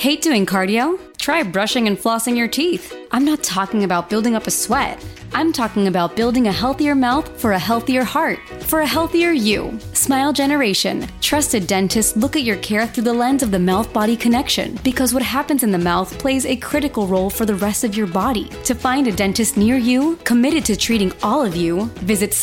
Hate doing cardio? Try brushing and flossing your teeth. I'm not talking about building up a sweat. I'm talking about building a healthier mouth for a healthier heart, for a healthier you. Smile Generation. Trusted dentists look at your care through the lens of the mouth-body connection, because what happens in the mouth plays a critical role for the rest of your body. To find a dentist near you, committed to treating all of you, visit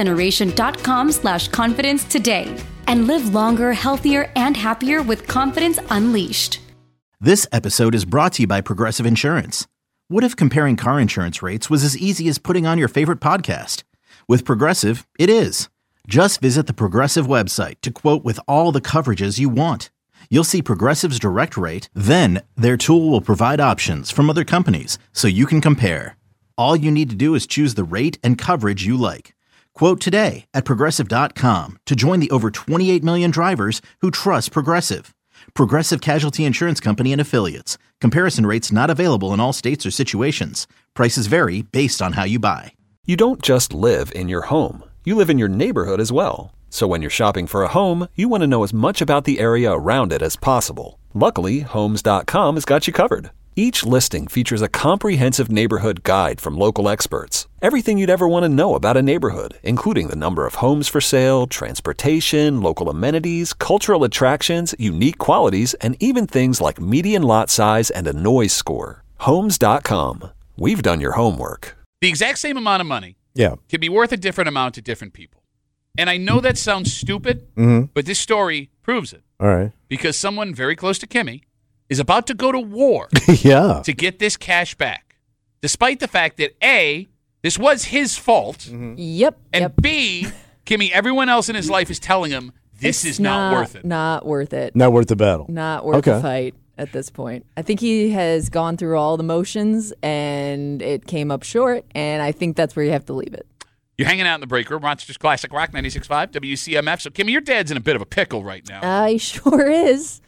smilegeneration.com/confidence today. And live longer, healthier, and happier with confidence unleashed. This episode is brought to you by Progressive Insurance. What if comparing car insurance rates was as easy as putting on your favorite podcast? With Progressive, it is. Just visit the Progressive website to quote with all the coverages you want. You'll see Progressive's direct rate, then their tool will provide options from other companies so you can compare. All you need to do is choose the rate and coverage you like. Quote today at Progressive.com to join the over 28 million drivers who trust Progressive. Progressive Casualty Insurance Company and Affiliates. Comparison rates not available in all states or situations. Prices vary based on how you buy. You don't just live in your home. You live in your neighborhood as well. So when you're shopping for a home, you want to know as much about the area around it as possible. Luckily, Homes.com has got you covered. Each listing features a comprehensive neighborhood guide from local experts. Everything you'd ever want to know about a neighborhood, including the number of homes for sale, transportation, local amenities, cultural attractions, unique qualities, and even things like median lot size and a noise score. Homes.com. We've done your homework. The exact same amount of money Yeah. can be worth a different amount to different people. And I know that sounds stupid, but this story proves it. All right. Because someone very close to Kimmy is about to go to war Yeah. to get this cash back, despite the fact that A, this was his fault, Yep. and B, Kimmy, everyone else in his life is telling him this is not worth it. Not worth it. Not worth the battle. Not worth the fight at this point. I think he has gone through all the motions, and it came up short, and I think that's where you have to leave it. You're hanging out in the break room, Rochester's Classic Rock 96.5, WCMF. So, Kimmy, your dad's in a bit of a pickle right now. He sure is.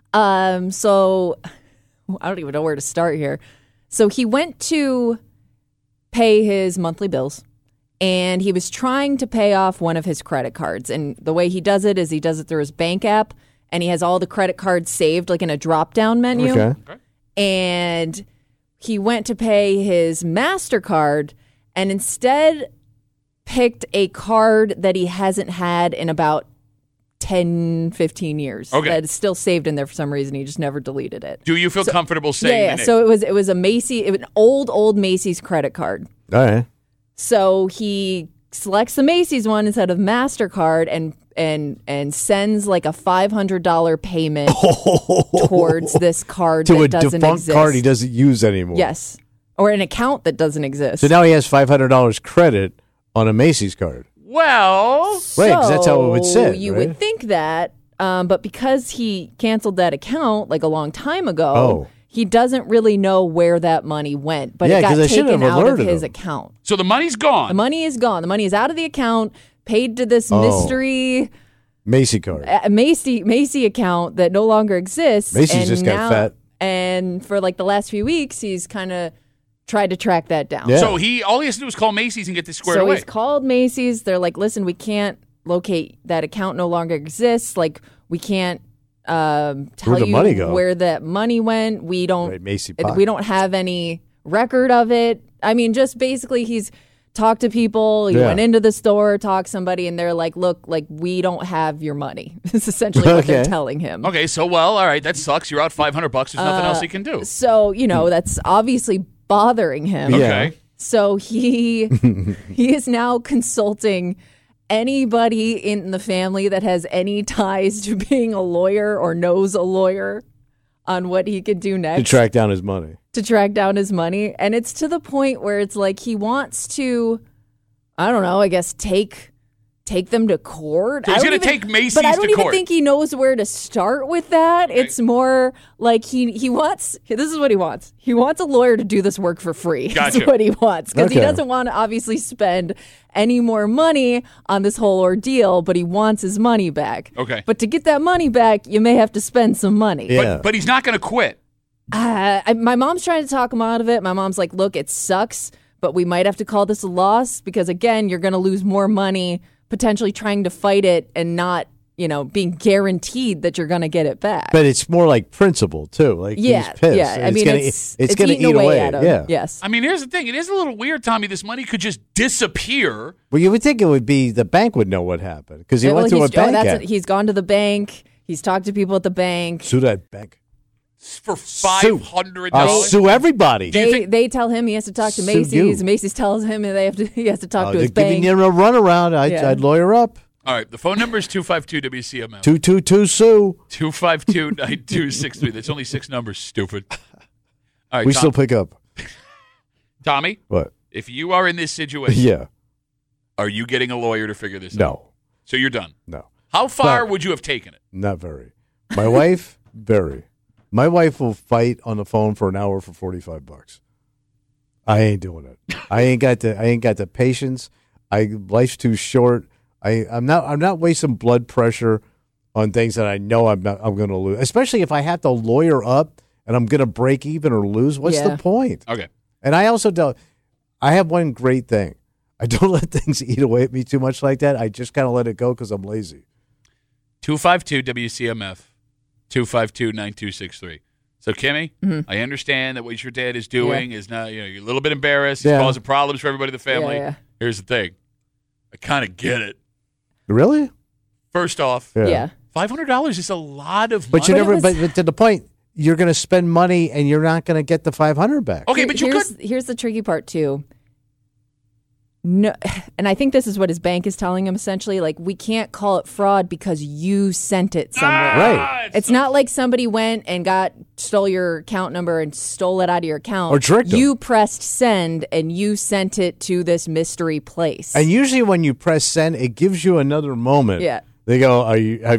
So I don't even know where to start here. So he went to pay his monthly bills, and he was trying to pay off one of his credit cards. And the way he does it is he does it through his bank app, and he has all the credit cards saved like in a drop-down menu. Okay. And he went to pay his MasterCard and instead picked a card that he hasn't had in about 10, 15 years. Okay. That is still saved in there for some reason. He just never deleted it. Do you feel comfortable saying Yeah. the name? So it was a an old Macy's credit card. All right. So he selects the Macy's one instead of MasterCard and sends like a $500 payment towards this card To that a doesn't defunct exist. card he doesn't use anymore. Yes. Or an account that doesn't exist. So now he has $500 credit on a Macy's card. Well, Right, 'cause that's how it would sit, You right? would think that, but because he canceled that account like a long time ago, he doesn't really know where that money went. But Yeah, it 'cause got they should taken have out of alerted his him. account. so the money's gone. The money is gone. The money is out of the account, paid to this mystery Macy card. Macy account that no longer exists. Macy's and just got now, fat. And for like the last few weeks, he's kind of tried to track that down. Yeah. So all he has to do is call Macy's and get this squared So away. he's called Macy's. They're like, listen, we can't locate that account. No longer exists. Like, we can't tell the you money go? where that money went. We don't. Right, Macy we pocket. don't have any record of it. I mean, just basically, he's talked to people. He Yeah. went into the store, talked to somebody, and they're like, look, like, we don't have your money. It's essentially what they're Okay. telling him. Okay, so all right, that sucks. You're out $500. There's nothing else he can do. So that's obviously bothering him. Yeah. Okay. So he is now consulting anybody in the family that has any ties to being a lawyer or knows a lawyer on what he could do next To track down his money. to track down his money. And it's to the point where it's like he wants to, I don't know, I guess take them to court. So he's I don't gonna even- take Macy's but I don't to even court. think he knows where to start with that. It's more like he wants, this is what he wants. He wants a lawyer to do this work for free. Gotcha. That's what he wants. Because he Okay. doesn't want to obviously spend any more money on this whole ordeal, but he wants his money back. Okay. But to get that money back, you may have to spend some money. Yeah. But he's not going to quit. My mom's trying to talk him out of it. My mom's like, look, it sucks, but we might have to call this a loss because, again, you're going to lose more money potentially trying to fight it and not being guaranteed that you're going to get it back. But it's more like principle too. Like he's pissed. Yeah. I mean, it's going to eat away at him. Yeah. Yes. I mean, here's the thing. It is a little weird, Tommy. This money could just disappear. Well, you would think it would be the bank would know what happened because he went to a bank. He's gone to the bank. He's talked to people at the bank. Sue that bank. For $500. I'll sue everybody. They tell him he has to talk to Macy's. Macy's tells him he has to talk to his bank. Giving you a runaround. I'd lawyer up. All right, the phone number is 252-WCMF. 222 Sue. 252-9263. That's only 6 numbers, stupid. All right, we still pick up. Tommy? What? If you are in this situation, yeah, are you getting a lawyer to figure this out? No. So you're done? No. How far would you have taken it? Not very. My wife, very. My wife will fight on the phone for an hour for $45. I ain't doing it. I ain't got the patience. Life's too short. I'm not wasting blood pressure on things that I know I'm going to lose. Especially if I have to lawyer up and I'm going to break even or lose. What's the point? Okay. And I also don't. I have one great thing. I don't let things eat away at me too much like that. I just kind of let it go because I'm lazy. 252-WCMF. 252-9263. So, Kimmy, I understand that what your dad is doing is not, you're a little bit embarrassed. He's causing problems for everybody in the family. Yeah. Here's the thing. I kind of get it. Really? First off, Yeah. $500 is a lot of But money. but to the point, you're going to spend money and you're not going to get the $500 back. Okay, but here's the tricky part too. No, and I think this is what his bank is telling him essentially. Like, we can't call it fraud because you sent it somewhere. Right. It's not like somebody went and stole your account number and stole it out of your account. Or tricked them. You pressed send and you sent it to this mystery place. And usually when you press send, it gives you another moment. Yeah. They go, do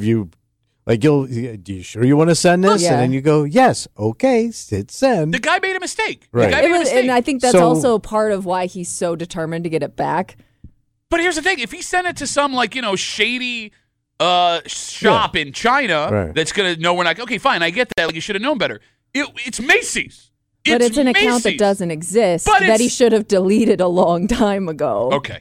you sure you want to send this? Yeah. And then you go, yes, okay, hit send. The guy made a mistake. Right. The guy made a mistake. And I think that's also part of why he's so determined to get it back. But here's the thing. If he sent it to some, shady shop in China that's going to know we're not – okay, fine, I get that. Like, you should have known better. It's Macy's. But it's an account that doesn't exist that he should have deleted a long time ago. Okay.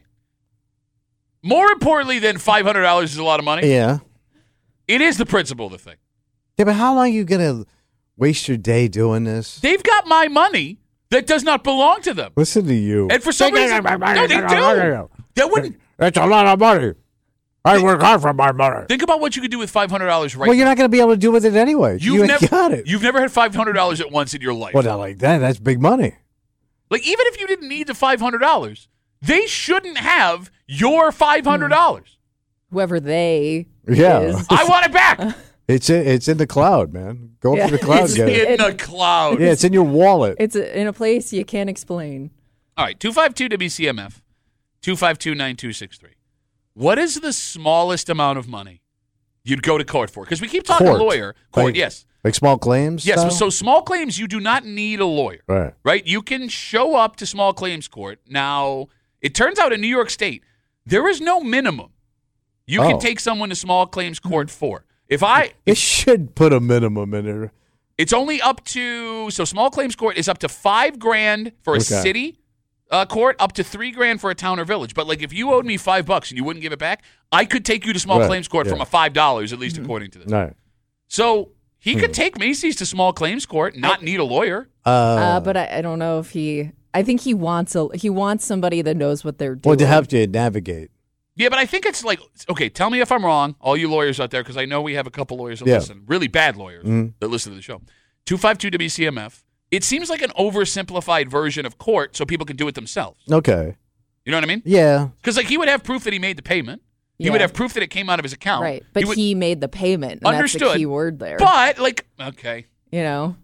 More importantly than $500 is a lot of money. Yeah. It is the principle of the thing. Yeah, but how long are you going to waste your day doing this? They've got my money that does not belong to them. Listen to you. And for some reason, no, they do. That wouldn't. That's a lot of money. I work hard for my money. Think about what you could do with $500 right Well, you're not going to be able to do with it anyway. You got it. You've never had $500 at once in your life. Well, not like that. That's big money. Like, even if you didn't need the $500, they shouldn't have your $500. Whoever they is. I want it back. It's in the cloud, man. Go up to the cloud. It's in the cloud. Yeah, it's in your wallet. It's in a place you can't explain. All right, 252-WCMF, 252-9263. What is the smallest amount of money you'd go to court for? Because we keep talking lawyer. Court, yes. Like small claims? Yes, style? so small claims, you do not need a lawyer. Right? You can show up to small claims court. Now, it turns out in New York State, there is no minimum you can take someone to small claims court for. It should put a minimum in there. It's only up to, so small claims court is up to $5,000 for a city court, up to $3,000 for a town or village. But like, if you owed me $5 and you wouldn't give it back, I could take you to small claims court from a $5, at least according to this. Right. So he could take Macy's to small claims court, not need a lawyer. But I don't know if I think he wants somebody that knows what they're doing. Well, to help you navigate. Yeah, but I think it's like, okay, tell me if I'm wrong, all you lawyers out there, because I know we have a couple lawyers that listen, really bad lawyers that listen to the show. 252-WCMF. It seems like an oversimplified version of court so people can do it themselves. Okay. You know what I mean? Yeah. Because like he would have proof that he made the payment. He would have proof that it came out of his account. Right, but he made the payment. And Understood. That's the key word there. But, like, okay. You know?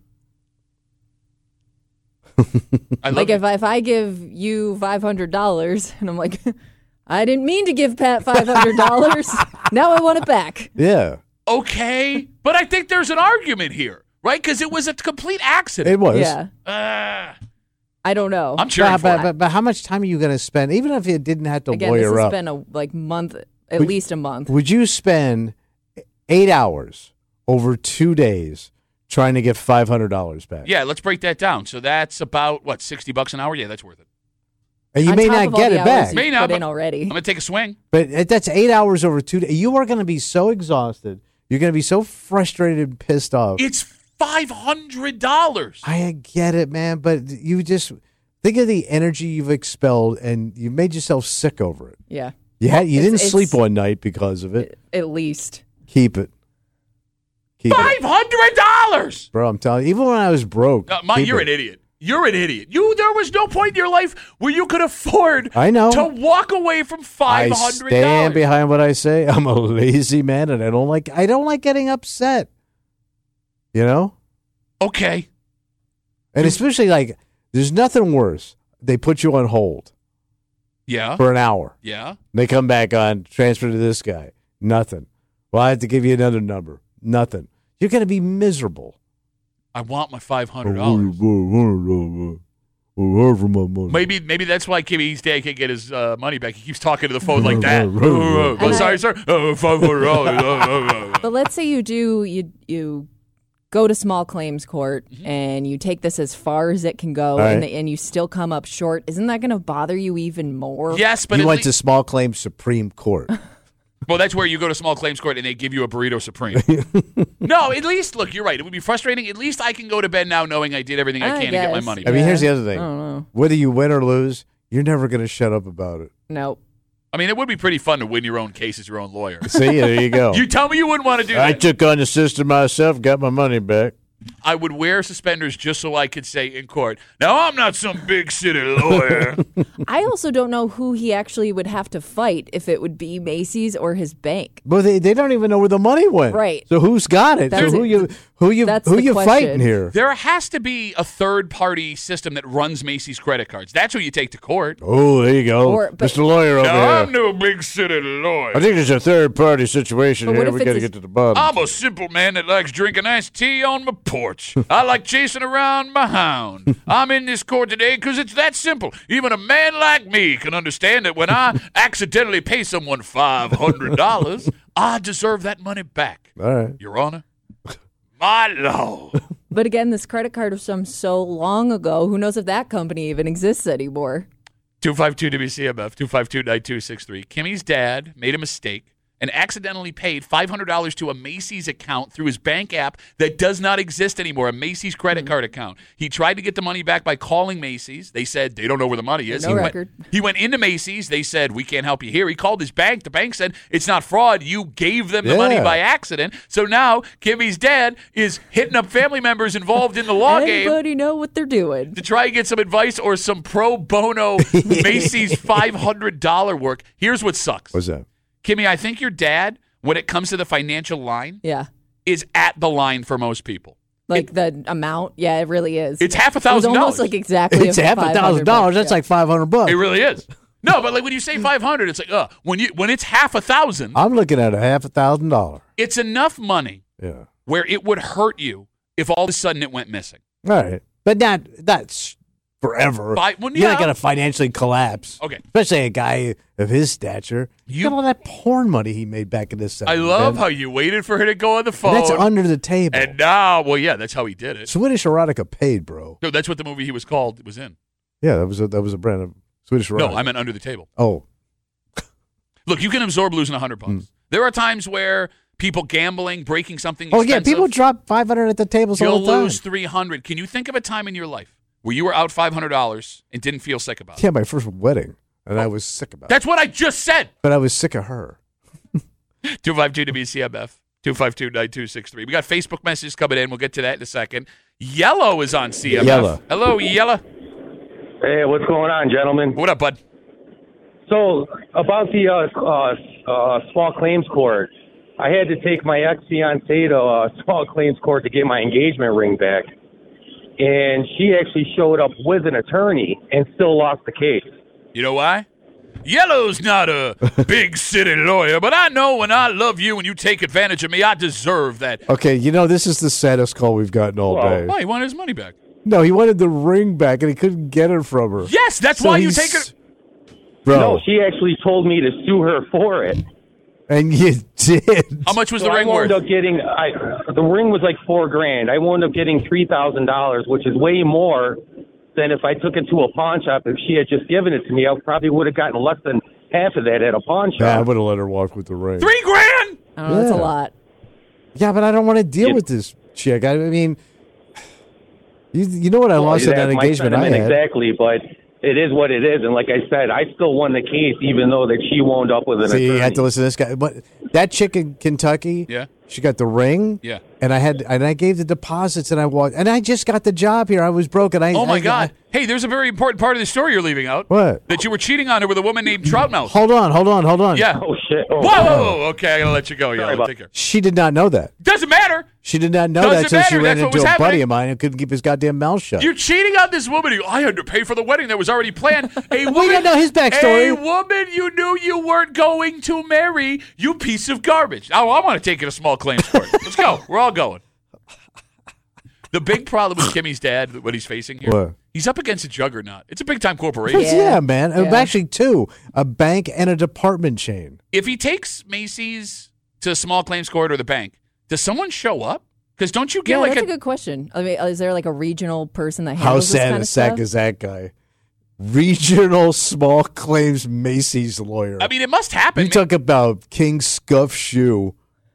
Like if I give you $500 and I'm like, I didn't mean to give Pat $500. Now I want it back. Yeah. Okay. But I think there's an argument here, right? Because it was a complete accident. It was. Yeah. I don't know. I'm cheering for it. But how much time are you going to spend, even if you didn't have to Again, lawyer this up? has been a month, at least a month. Would you spend 8 hours over 2 days trying to get $500 back? Yeah, let's break that down. So that's about, what, $60 an hour? Yeah, that's worth it. And you On may top not of all get the it hours back. you May not, put in but already. I'm going to take a swing. But that's 8 hours over 2 days. You are going to be so exhausted. You're going to be so frustrated and pissed off. It's $500. I get it, man. But you just think of the energy you've expelled, and you made yourself sick over it. Yeah. You didn't It's- sleep one night because of it. At least. Keep it. Keep it. $500. Bro, I'm telling you, even when I was broke. keep You're it. an idiot. You're an idiot. There was no point in your life where you could afford I know. to walk away from $500. I stand behind what I say. I'm a lazy man, and I don't like getting upset. You know? Okay. And especially like, there's nothing worse. They put you on hold Yeah. for an hour. Yeah. They come back on, transfer to this guy. Nothing. Well, I have to give you another number. Nothing. You're going to be miserable. I want my Oh, $500. $500. Maybe that's why Kimmy's dad can't get his money back. He keeps talking to the phone like that. Sorry, sir. $500. But let's say you go to small claims court and you take this as far as it can go, right. and you still come up short. Isn't that going to bother you even more? Yes, but You went to small claims Supreme Court. well, that's where you go to small claims court and they give you a burrito supreme. No, at least look, you're right. It would be frustrating. At least I can go to bed now knowing I did everything I I can to get my guess. money I back. mean, Yeah. here's the other thing. I don't know. Whether you win or lose, you're never going to shut up about it. Nope. I mean, it would be pretty fun to win your own case as your own lawyer. See, there you go. You tell me you wouldn't want to do I that. took on the system myself, got my money back. I would wear suspenders just so I could say in court, now I'm not some big city lawyer. I also don't know who he actually would have to fight, if it would be Macy's or his bank. But they don't even know where the money went. Right. So who's got it? That's so it. That's who the you question. fighting here? There has to be a third-party system that runs Macy's credit cards. That's who you take to court. Oh, there you go. But- Mr. Lawyer over Now, I'm here. no big city lawyer. I think there's a third-party situation But what here. if We it's got to a- get to the bottom. I'm a simple man that likes drinking iced tea on my porch. I like chasing around my hound. I'm in this court today because it's that simple. Even a man like me can understand that when I accidentally pay someone $500, I deserve that money back. All right. Your Honor, my law. But again, this credit card was from so long ago. Who knows if that company even exists anymore? 252-WCMF, 252-9263. Kimmy's dad made a mistake and accidentally paid $500 to a Macy's account through his bank app that does not exist anymore, a Macy's credit card account. He tried to get the money back by calling Macy's. They said they don't know where the money is. No record. He went into Macy's. They said, we can't help you here. He called his bank. The bank said, it's not fraud. You gave them the money Yeah. by accident. So now Kimmy's dad is hitting up family members involved in the law game Anybody know what they're doing? to try and get some advice or some pro bono Macy's $500 work. Here's what sucks. What's that? Kimmy, I think your dad, when it comes to the financial line, Yeah. is at the line for most people. Like the amount? Yeah, it really is. It's It was $1,000. almost like exactly It's half $1,000. That's like $500. It really is. No, but like when you say 500, it's like, when it's half $1,000, I'm looking at a half $1,000. it's enough money Yeah. where it would hurt you if all of a sudden it went missing. All right. But that's forever. Well, You're yeah. not going to financially collapse. Okay. Especially a guy of his stature. You- Look at all that porn money he made back in this I love how you waited for her to go on the phone. That's under the table. And now, well, yeah, that's how he did it. Swedish erotica paid, bro. No, that's what the movie he was called was in. Yeah, that was a brand of Swedish erotica. No, I meant Under the Table. Oh, Look, you can absorb losing $100. There are times where people gambling, breaking something oh yeah. expensive, People drop $500 at the tables all you'll the time. lose $300. Can you think of a time in your life where you were out $500 and didn't feel sick about it? Yeah, my first wedding, and I was sick about it. That's what I just said. But I was sick of her. 252-WCMF, 252-9263. We got Facebook messages coming in. We'll get to that in a second. Yellow is on CMF. Yellow. Hello, Yellow. Hey, what's going on, gentlemen? What up, bud? So, about the small claims court, I had to take my ex-fiancée to small claims court to get my engagement ring back. And she actually showed up with an attorney and still lost the case. You know why? Yellow's not a big city lawyer, but I know when I love you and you take advantage of me, I deserve that. Okay, this is the saddest call we've gotten all Well, day. Why? He wanted his money back. No, he wanted the ring back, and he couldn't get it from her. Yes, that's So why you he's- take it. Bro. No, she actually told me to sue her for it. And you did. How much was So the ring I wound worth? up getting the ring was like $4,000. I wound up getting $3,000, which is way more then if I took it to a pawn shop, if she had just given it to me, I probably would have gotten less than half of that at a pawn shop. Yeah, I would have let her walk with the ring. $3,000. I don't know, that's a lot. Yeah, but I don't want to deal with this chick. I mean, you know what I lost in that engagement I had. Exactly, but it is what it is. And like I said, I still won the case, even though that she wound up with an attorney. You had to listen to this guy. But that chick in Kentucky, she got the ring. Yeah. And I gave the deposits, and I walked, and I just got the job here. I was broke, and Oh my God! Hey, there's a very important part of the story you're leaving out. What? That you were cheating on her with a woman named Troutmouth. Hold on. Yeah. Oh shit! Oh, Whoa! Okay, I'm gonna let you go. Yeah, I'll take care. She did not know that. Doesn't matter. She did not know Doesn't that until she matter. ran That's what into was a buddy happening. of mine and couldn't keep his goddamn mouth shut. You're cheating on this woman. I had to pay for the wedding that was already planned. A woman, We didn't know his backstory. A woman you knew you weren't going to marry. You piece of garbage. Oh, I want to take it to small claims court. Let's go. We're all going. The big problem with Kimmy's dad, what he's facing here, What? he's up against a juggernaut. It's a big-time corporation. Yeah, man. Yeah. Actually, two. A bank and a department chain. If he takes Macy's to a small claims court or the bank, does someone show up? Because don't you get Yeah, like that's a good question. I mean, is there like a regional person that handles How this sad kind and of sack stuff? is that guy? Regional small claims Macy's lawyer. I mean, it must happen. You talk about King Scuff Shoe.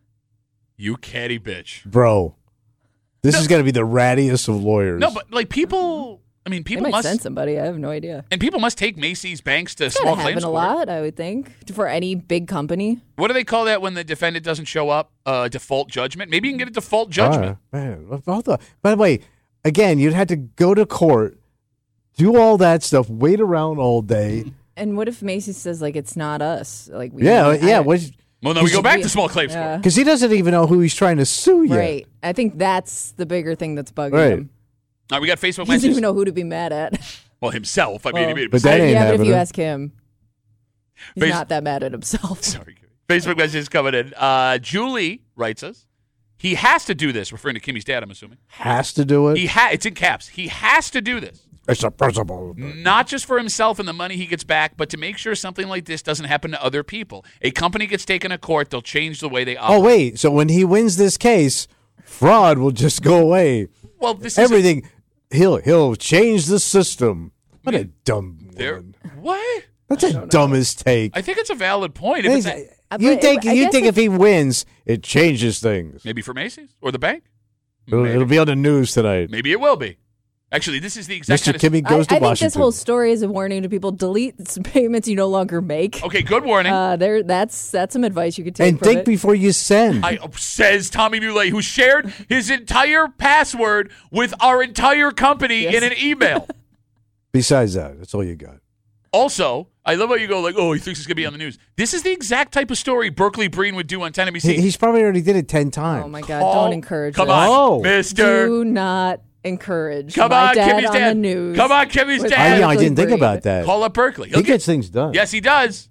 You catty bitch. Bro. This is going to be the rattiest of lawyers. No, but like people, I mean, They people might must, send somebody. I have no idea. and people must take Macy's banks to It's small gotta claims happen a court. lot, I would think, for any big company. What do they call that when the defendant doesn't show up? Default judgment. Maybe you can get a default judgment. Man, by the way, again, you'd have to go to court, do all that stuff, wait around all day. And what if Macy's says like it's not us? Like Yeah. Because Well, no, we go back to small claims court. he doesn't even know who he's trying to sue yet. Right. I think that's the bigger thing that's bugging Right. him. All right, we got Facebook He doesn't messages. even know who to be mad at. Well, himself. I mean, Well, he made a But that mistake. ain't yeah, but if happening. you ask him, he's Face- not that mad at himself. Sorry. Facebook messages coming in. Julie writes us. He has to do this, referring to Kimmy's dad, I'm assuming. Has to do it. It's in caps. He has to do this. It's a principle. Not just for himself and the money he gets back, but to make sure something like this doesn't happen to other people. A company gets taken to court, they'll change the way they operate. Oh, wait. So when he wins this case, fraud will just go away. Well, this Everything. He'll change the system. What a dumb There. woman. What? That's the dumbest take. I think it's a valid point. If it's You But think I guess if he wins, it changes things. maybe for Macy's or the bank. It'll be on the news tonight. Maybe it will be. Actually, this is the exact Mr. kind of. Kimmy I goes to think Washington. this whole story is a warning to people: delete some payments you no longer make. Okay, good warning. That's some advice you could take. and from think it. before you send. Says Tommy Muley, who shared his entire password with our entire company Yes. in an email. Besides that, that's all you got. Also, I love how you go like, oh, he thinks it's going to be on the news. This is the exact type of story Berkeley Breen would do on 10 NBC. He's probably already did it 10 times. Oh my God! Don't encourage. Come this. on, Oh. mister. Do not encourage. Come my on, dad Kimmy's on dad. the news. Come on, Kimmy's with dad. I Berkeley didn't think Breen. about that. Call up Berkeley. He gets things done. Yes, he does.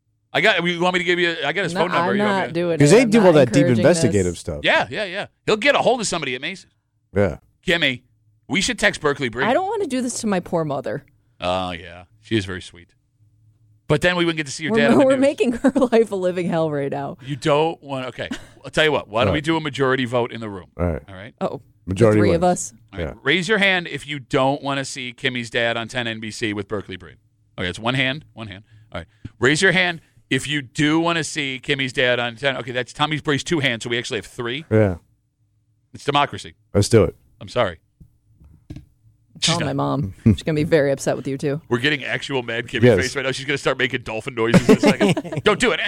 You want me to give you? I got his No, phone number. I'm You want me not to- doing it. Because they I'm do not all that deep encouraging investigative this. stuff. Yeah. He'll get a hold of somebody at Macy's. Yeah. Kimmy, we should text Berkeley Breen. I don't want to do this to my poor mother. Oh yeah, she is very sweet. But then we wouldn't get to see your dad. on We're, the we're news. making her life a living hell right now. You don't want. Okay, I'll tell you what. Why don't we Right. do a majority vote in the room? All right. All right. Oh, Majority the three wins. of us. All right. Yeah. Raise your hand if you don't want to see Kimmy's dad on 10 NBC with Berkeley Breen. Okay, it's one hand. All right. Raise your hand if you do want to see Kimmy's dad on 10. Okay, that's Tommy's raised two hands, so we actually have three. Yeah. It's democracy. Let's do it. I'm sorry. Tell my mom. She's gonna be very upset with you too. We're getting actual mad Kimmy Yes. face right now. She's going to start making dolphin noises in a second. Don't do it.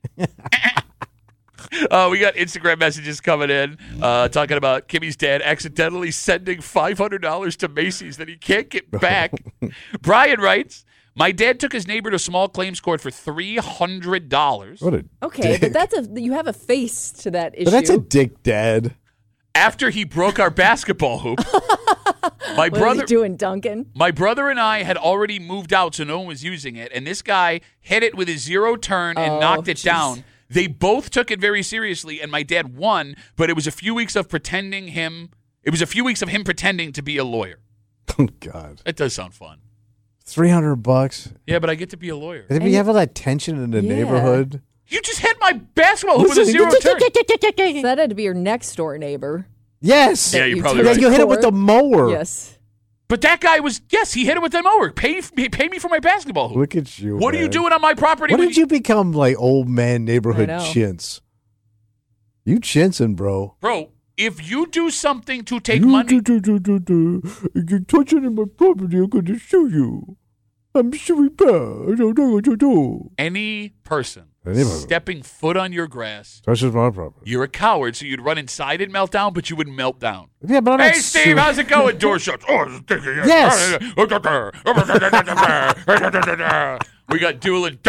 We got Instagram messages coming in talking about Kimmy's dad accidentally sending $500 to Macy's that he can't get back. Brian writes, my dad took his neighbor to small claims court for $300 What a Okay, dick. but you have a face to that issue. But that's a dick, Dad. after he broke our basketball hoop. My What are brother you doing, Duncan? My brother and I had already moved out, so no one was using it. And this guy hit it with his zero turn and knocked it jeez. down. They both took it very seriously, and my dad won. But it was a few weeks of pretending him. It was a few weeks of him pretending to be a lawyer. Oh, God. It does sound fun. $300. Yeah, but I get to be a lawyer. Did we have all that tension in the Yeah. neighborhood? You just hit my basketball hoop with a Listen, zero turn. So that had to be your next door neighbor. Yes. Yeah, you're You probably took Yeah, right. you hit it with the court. mower. Yes. But that guy was, yes, he hit it with the mower. Pay me for my basketball hoop. Look at you. What man. are you doing on my property? What did you become like old man neighborhood I know. chintz? You chintzing, bro. Bro, if you do something to take money. You're touching my property, I'm going to sue you. I'm suing bad. I don't know what to do. Any person Anybody. stepping foot on your grass, Touches my property. you're a coward, so you'd run inside and melt down, but you wouldn't melt down. Yeah, but I'm not Hey, Steve, suing- how's it going? Door shuts. Oh, Yes. We got dueling.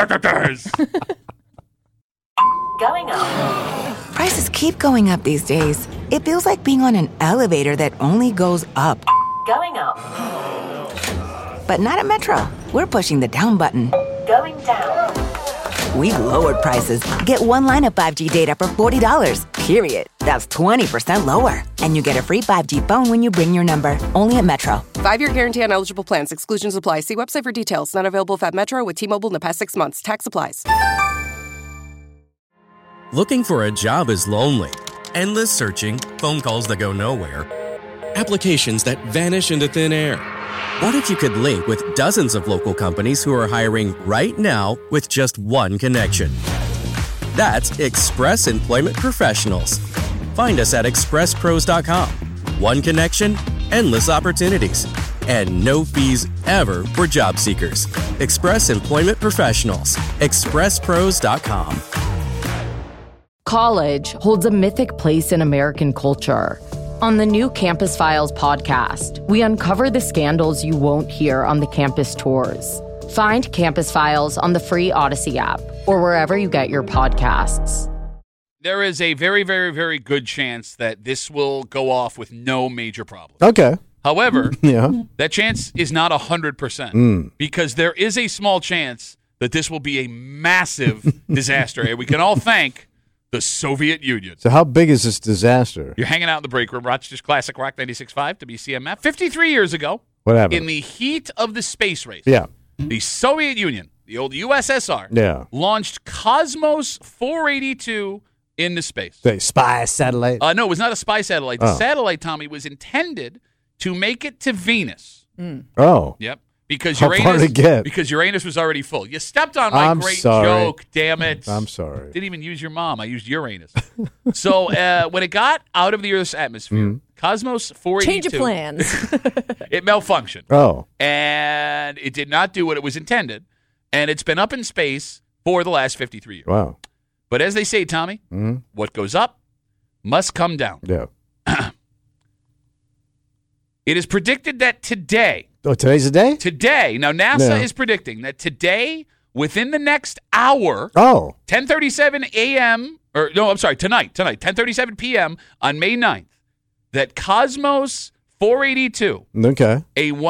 Going up. Prices keep going up these days. It feels like being on an elevator that only goes up. Going up. But not at Metro. We're pushing the down button. Going down. We've lowered prices. Get one line of 5G data for $40, period. That's 20% lower. And you get a free 5G phone when you bring your number. Only at Metro. 5-year guarantee on eligible plans. Exclusions apply. See website for details. Not available at Metro with T-Mobile in the past 6 months. Tax applies. Looking for a job is lonely. Endless searching, phone calls that go nowhere, applications that vanish into thin air. What if you could link with dozens of local companies who are hiring right now with just one connection? That's Express Employment Professionals. Find us at expresspros.com. One connection, endless opportunities, and no fees ever for job seekers. Express Employment Professionals. expresspros.com. College holds a mythic place in American culture. On the new Campus Files podcast, we uncover the scandals you won't hear on the campus tours. Find Campus Files on the free Odyssey app or wherever you get your podcasts. There is a very, very, very good chance that this will go off with no major problem. Okay. However, Yeah. that chance is not 100% because there is a small chance that this will be a massive disaster. And we can all thank the Soviet Union. So how big is this disaster? You're hanging out in the break room, Rochester's Classic Rock 96.5 WCMF. 53 years ago, What happened? in the heat of the space race, Yeah. the Soviet Union, the old USSR, Yeah. launched Cosmos 482 into space. Say, spy satellite. No, it was not a spy satellite. The Oh. satellite, Tommy, was intended to make it to Venus. Oh. Yep. Because How far Uranus, to get? because Uranus was already full. You stepped on my I'm great sorry. joke, damn it. I'm sorry. Didn't even use your mom. I used Uranus. So when it got out of the Earth's atmosphere, Cosmos 482, Change of plans. it malfunctioned. Oh. And it did not do what it was intended. And it's been up in space for the last 53 years. Wow. But as they say, Tommy, what goes up must come down. Yeah. It is predicted that today, Oh, today's the day? now NASA Yeah. is predicting that today, within the next hour, Oh. 10:37 a.m. or no, I'm sorry, tonight, 10:37 p.m. on May 9th, that Cosmos 482, Okay.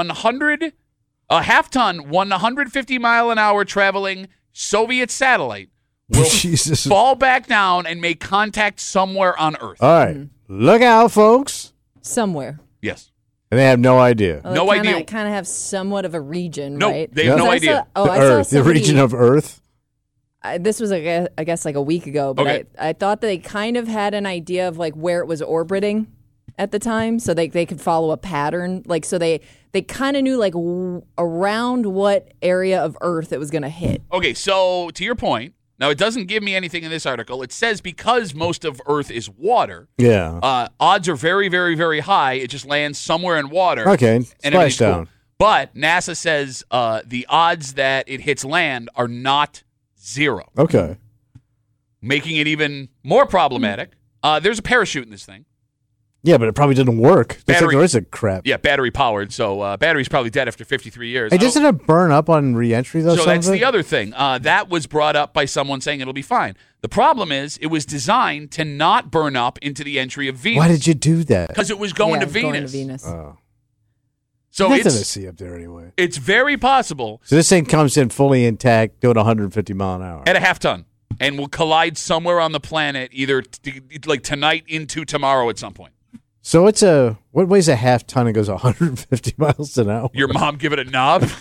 a half-ton, 150 mile an hour traveling Soviet satellite will Jesus. fall back down and make contact somewhere on Earth. All right. Look out, folks. Somewhere. Yes. And they have no idea. Well, No they kinda, idea. kind of have somewhat of a region, No, right? they have no I idea. Saw, The I saw Earth. The somebody- region of Earth. This was, I guess, like a week ago, but Okay. I thought they kind of had an idea of like where it was orbiting at the time, so they could follow a pattern. Like, so they kind of knew like around what area of Earth it was going to hit. Okay, so to your point, now it doesn't give me anything in this article. It says because most of Earth is water, Yeah. odds are very, very, very high. It just lands somewhere in water. Okay, and splash everything's cool. down. But NASA says the odds that it hits land are not zero, Okay. making it even more problematic. There's a parachute in this thing. Yeah, but it probably didn't work. Looks like Battery- there is a crap. Yeah, battery powered. So battery's probably dead after 53 years. Hey, doesn't it burn up on re-entry, though? So some that's of it? the other thing. That was brought up by someone saying it'll be fine. The problem is it was designed to not burn up into the entry of Venus. Why did you do that? Because it was going Yeah, to Venus. Going to Venus. So Nothing to it's see up there anyway. it's very possible So this thing comes in fully intact, doing 150 mile an hour. at a half ton and will collide somewhere on the planet either like tonight into tomorrow at some point. So what weighs a half ton and goes 150 miles an hour? Your mom give it a knob.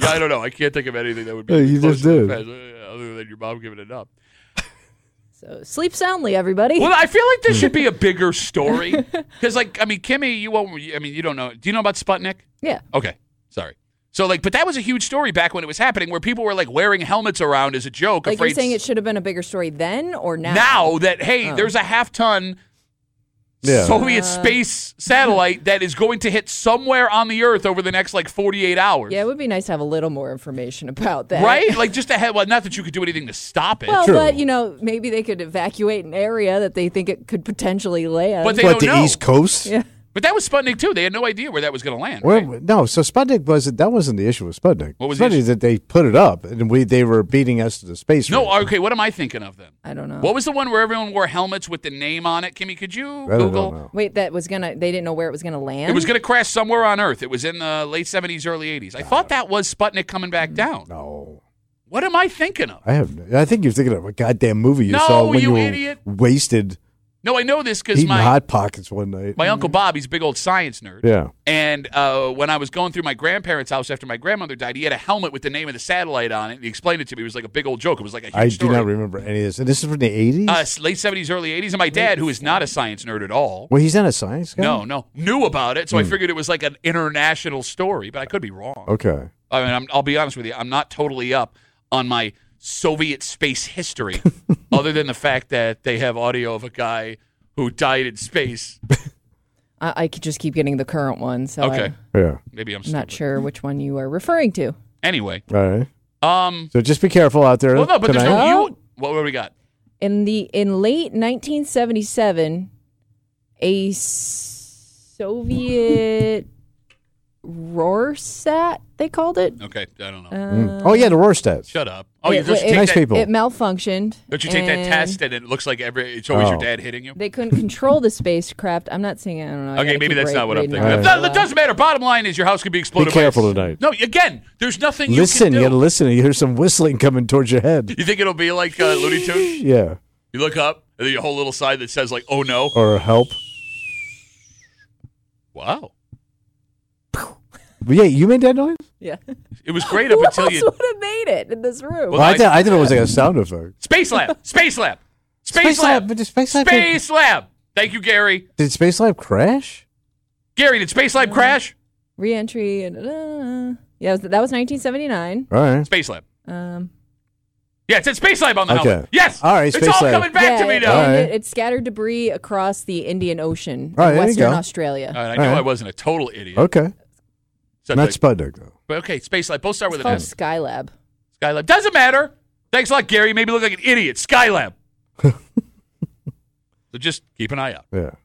I don't know. I can't think of anything that would be. You just did. Other than your mom giving it up. So sleep soundly, everybody. Well, I feel like this should be a bigger story because, like, I mean, Kimmy, you won't. I mean, you don't know. Do you know about Sputnik? Yeah. Okay. Sorry. So, like, but that was a huge story back when it was happening, where people were like wearing helmets around as a joke. Like, you're saying it should have been a bigger story then or now? Now that there's a half-ton Soviet space satellite that is going to hit somewhere on the Earth over the next, like, 48 hours. Yeah, it would be nice to have a little more information about that. Right? Like, just ahead. Well, not that you could do anything to stop it. Well, but, maybe they could evacuate an area that they think it could potentially land. But they don't know. The East Coast? Yeah. But that was Sputnik, too. They had no idea where that was going to land. Well, right? no, so Sputnik wasn't the issue with Sputnik. What was the issue? That they put it up, and they were beating us to the space race. No, okay, what am I thinking of then? I don't know. What was the one where everyone wore helmets with the name on it? Kimmy, could you I don't Google? know. Wait, they didn't know where it was going to land? It was going to crash somewhere on Earth. It was in the late 70s, early 80s. I thought that was Sputnik coming back down. No. What am I thinking of? I think you're thinking of a goddamn movie you No, saw when you were idiot. wasted No, I know this because eating Hot Pockets one night. my Uncle Bob, he's a big old science nerd. Yeah. And when I was going through my grandparents' house after my grandmother died, he had a helmet with the name of the satellite on it. And he explained it to me. It was like a big old joke. It was like a huge I story. do not remember any of this. And this is from the 80s? Late 70s, early 80s. And my dad, who is not a science nerd at all. Well, he's not a science guy? No, knew about it. So I figured it was like an international story, but I could be wrong. Okay. I mean, I'll be honest with you. I'm not totally up on my Soviet space history, other than the fact that they have audio of a guy who died in space. I could just keep getting the current one. So Okay. Yeah. Maybe I'm not sure which one you are referring to. Anyway. All right. So just be careful out there. Well, no, but there's tonight. no. What do we got? In late 1977, a Soviet Roarsat, they called it. Okay, I don't know. Oh, yeah, the Rorschach. Shut up. Oh, you just take nice that, people. It malfunctioned. Don't you take that test and it looks like it's always your dad hitting you? They couldn't control the spacecraft. I'm not saying, I don't know. I Okay, gotta maybe keep that's not what I'm reading thinking. it. It doesn't matter. Bottom line is your house could be exploded. Be careful tonight. No, again, there's nothing Listen, you can do. you got to listen. You hear some whistling coming towards your head. You think it'll be like Looney Tunes? Yeah. You look up, and then your whole little sign that says, like, oh, no. Or help. Wow. But yeah, you made that noise? Yeah. It was great up until you... Who else would have made it in this room? Well, I thought it was like a sound effect. Space Lab. Space Lab. Space Lab. But Space Lab. Space Lab. Thank you, Gary. Did Space Lab crash? Gary, did Space Lab crash? Re-entry. And, yeah, that was 1979. All right. Space Lab. Yeah, it said Space Lab on the Okay. helmet. Yes. All right, it's Space all Lab. coming back to me now. All right. It scattered debris across the Indian Ocean All right, in there you Western go. Australia. All right, I knew I wasn't a total idiot. Okay. Except Not that- Sputnik, though. But okay, Space Lab. Both start with It's an called S. Skylab. Skylab. Doesn't matter. Thanks a lot, Gary. You made me look like an idiot. Skylab. So just keep an eye out. Yeah.